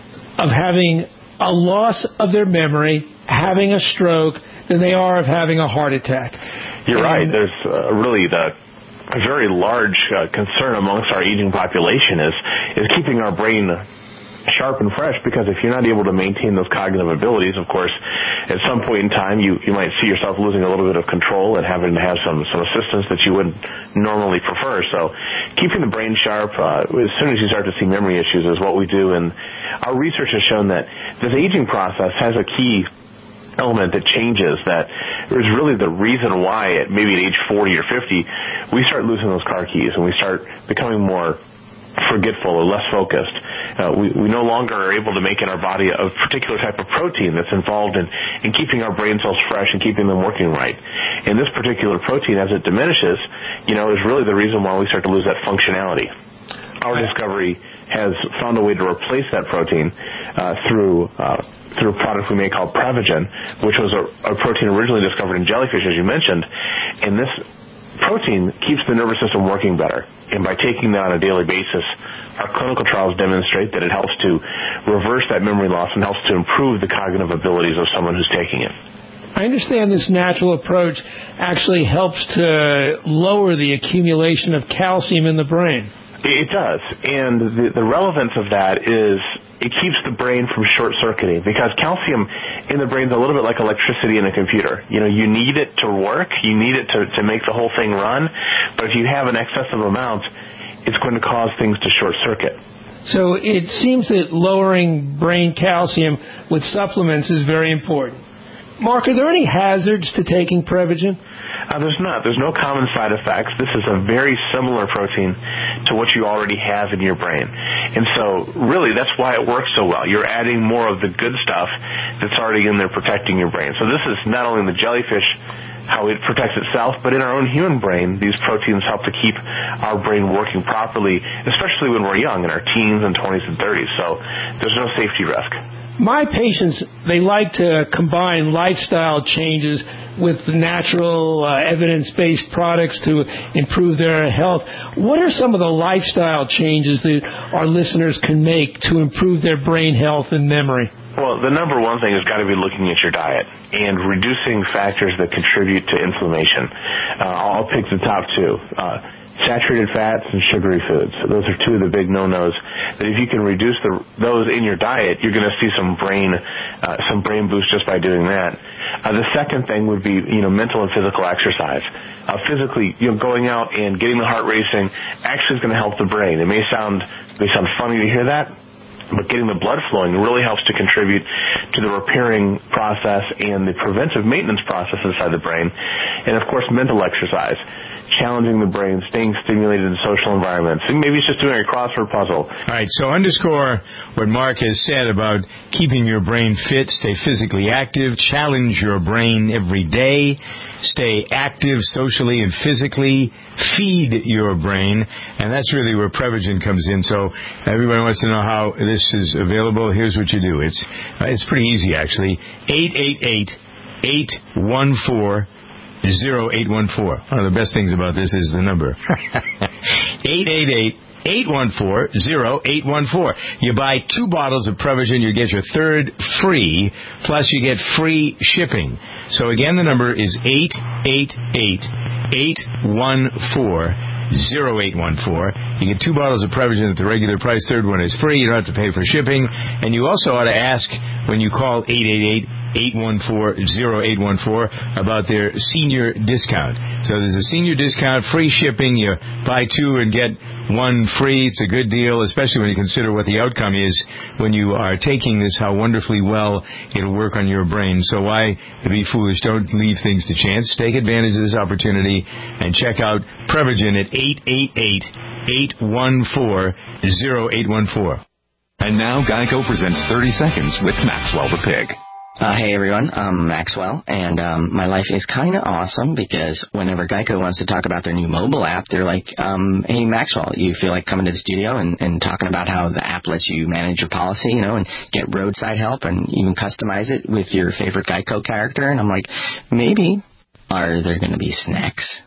of having a loss of their memory, having a stroke, than they are of having a heart attack. You're and, right. There's uh, really the a very large uh, concern amongst our aging population is is keeping our brain sharp and fresh, because if you're not able to maintain those cognitive abilities, of course, at some point in time, you, you might see yourself losing a little bit of control and having to have some, some assistance that you wouldn't normally prefer. So keeping the brain sharp, uh, as soon as you start to see memory issues, is what we do. And our research has shown that this aging process has a key element that changes, that is really the reason why at maybe at age forty or fifty, we start losing those car keys and we start becoming more forgetful or less focused. Uh, we, we no longer are able to make in our body a particular type of protein that's involved in, in keeping our brain cells fresh and keeping them working right. And this particular protein, as it diminishes, you know, is really the reason why we start to lose that functionality. Our discovery has found a way to replace that protein uh, through uh, through a product we make called Prevagen, which was a, a protein originally discovered in jellyfish, as you mentioned. And this protein keeps the nervous system working better. And by taking that on a daily basis, our clinical trials demonstrate that it helps to reverse that memory loss and helps to improve the cognitive abilities of someone who's taking it. I understand this natural approach actually helps to lower the accumulation of calcium in the brain. It does. And the, the relevance of that is it keeps the brain from short-circuiting, because calcium in the brain is a little bit like electricity in a computer. You know, you need it to work. You need it to, to make the whole thing run. But if you have an excessive amount, it's going to cause things to short-circuit. So it seems that lowering brain calcium with supplements is very important. Mark, are there any hazards to taking Prevagen? Uh, there's not. There's no common side effects. This is a very similar protein to what you already have in your brain. And so, really, that's why it works so well. You're adding more of the good stuff that's already in there protecting your brain. So this is not only in the jellyfish how it protects itself, but in our own human brain, these proteins help to keep our brain working properly, especially when we're young, in our teens and twenties and thirties. So there's no safety risk. My patients, they like to combine lifestyle changes with natural, uh, evidence-based products to improve their health. What are some of the lifestyle changes that our listeners can make to improve their brain health and memory? Well, the number one thing has got to be looking at your diet and reducing factors that contribute to inflammation. Uh, I'll pick the top two. Uh, Saturated fats and sugary foods. Those are two of the big no-nos. That if you can reduce the, those in your diet, you're going to see some brain, uh, some brain boost just by doing that. Uh, the second thing would be, you know, mental and physical exercise. Uh, physically, you know, going out and getting the heart racing actually is going to help the brain. It may sound, may sound funny to hear that, but getting the blood flowing really helps to contribute to the repairing process and the preventive maintenance process inside the brain. And, of course, mental exercise. Challenging the brain, staying stimulated in social environments. And maybe it's just doing a crossword puzzle. All right, so underscore what Mark has said about keeping your brain fit, stay physically active, challenge your brain every day, stay active socially and physically, feed your brain, and that's really where Prevagen comes in. So everybody wants to know how this is available. Here's what you do. It's, uh, it's pretty easy, actually. eight eight eight, eight one four, zero eight one four. One of the best things about this is the number. eight eight eight, eight one four, zero eight one four. You buy two bottles of Prevagen, you get your third free, plus you get free shipping. So again, the number is eight eight eight, eight one four, zero eight one four. You get two bottles of Prevagen at the regular price. Third one is free. You don't have to pay for shipping. And you also ought to ask when you call eight eight eight, eight one four, zero eight one four about their senior discount. So there's a senior discount, free shipping. You buy two and get one free. It's a good deal, especially when you consider what the outcome is when you are taking this, how wonderfully well it'll work on your brain. So why be foolish? Don't leave things to chance. Take advantage of this opportunity and check out Prevagen at eight eight eight, eight one four, zero eight one four. And now Geico presents thirty seconds with Maxwell the Pig. Uh, hey everyone, I'm Maxwell, and um, my life is kind of awesome because whenever Geico wants to talk about their new mobile app, they're like, um, hey Maxwell, you feel like coming to the studio and, and talking about how the app lets you manage your policy, you know, and get roadside help and even customize it with your favorite Geico character? And I'm like, maybe. Are there going to be snacks?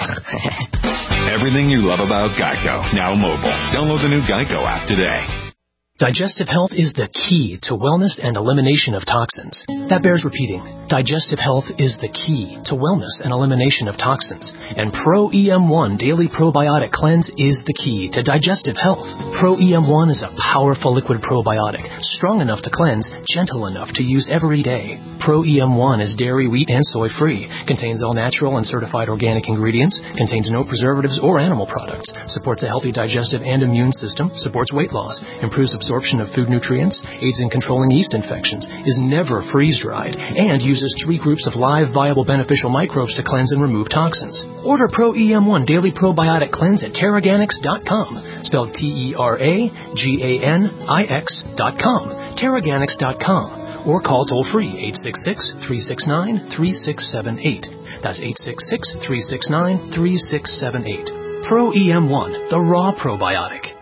Everything you love about Geico, now mobile. Download the new Geico app today. Digestive health is the key to wellness and elimination of toxins. That bears repeating. Digestive health is the key to wellness and elimination of toxins. And Pro E M one Daily Probiotic Cleanse is the key to digestive health. Pro E M one is a powerful liquid probiotic, strong enough to cleanse, gentle enough to use every day. Pro E M one is dairy, wheat, and soy free, contains all natural and certified organic ingredients, contains no preservatives or animal products, supports a healthy digestive and immune system, supports weight loss, improves absorption of food nutrients, aids in controlling yeast infections, is never freeze-dried, and uses three groups of live, viable, beneficial microbes to cleanse and remove toxins. Order Pro E M one Daily Probiotic Cleanse at Terraganics dot com, spelled T E R A G A N I X dot com, Terraganics dot com, or call toll-free eight six six, three six nine, three six seven eight. That's eight six six, three six nine, three six seven eight. Pro E M one, the raw probiotic.